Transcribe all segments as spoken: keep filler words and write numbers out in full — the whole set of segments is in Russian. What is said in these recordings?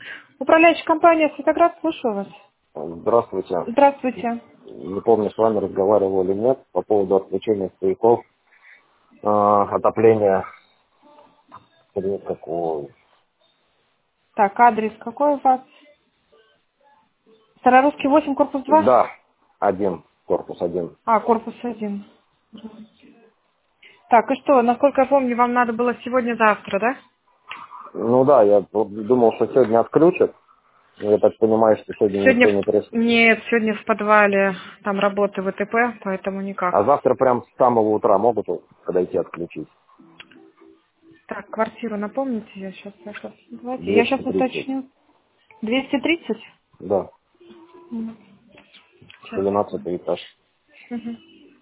Управляющая компания «Светоград», слушаю вас. Здравствуйте. Здравствуйте. Не помню, с вами разговаривал или нет по поводу отключения стояков, э, отопления. Или какого? Так, адрес какой у вас? Старорусский восемь, корпус два? Да, один, корпус один. А, корпус один. Так, и что, насколько я помню, вам надо было сегодня-завтра, да? Ну да, я вот думал, что сегодня отключат. Но я так понимаю, что сегодня Сегодня никто не в... пришел. Нет, сегодня в подвале, там работы вэ тэ пэ, поэтому никак. А завтра прям с самого утра могут подойти отключить? Так, квартиру напомните, я сейчас зашла. Давайте, я сейчас двести тридцать. уточню. двести тридцать? Да, Мгм. Сейчас. двенадцатый этаж. Мгм.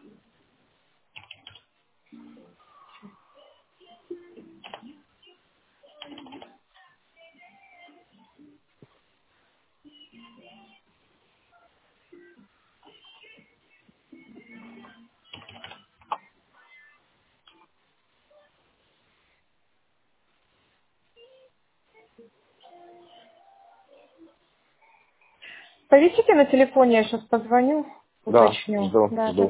Повисите на телефоне, я сейчас позвоню, Да, уточню. жду, Да, да. жду.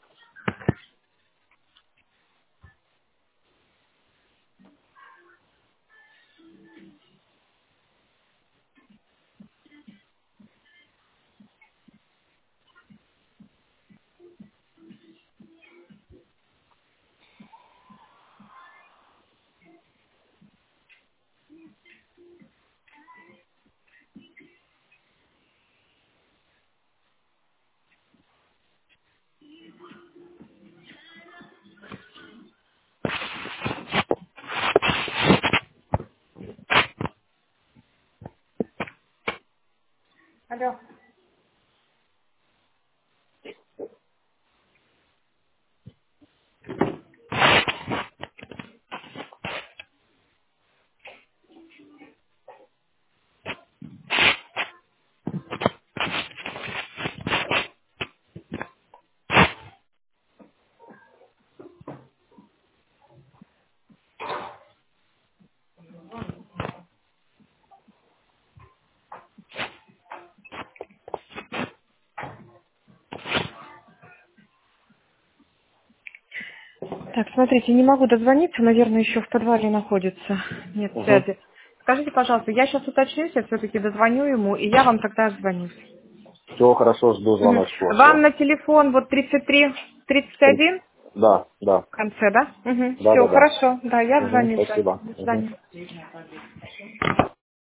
Алло. Так, смотрите, не могу дозвониться, наверное, еще в подвале находится. Нет Угу. связи. Скажите, пожалуйста, я сейчас уточнюсь, я все-таки дозвоню ему, и я вам тогда звоню. Все хорошо, жду Мгм. звоночку. Вам Все. на телефон вот тридцать три тридцать один Да, да. в конце, да? Угу. Да, Все, да, да. хорошо. Да, я Угу, звоню. Да. спасибо. До Угу. свидания.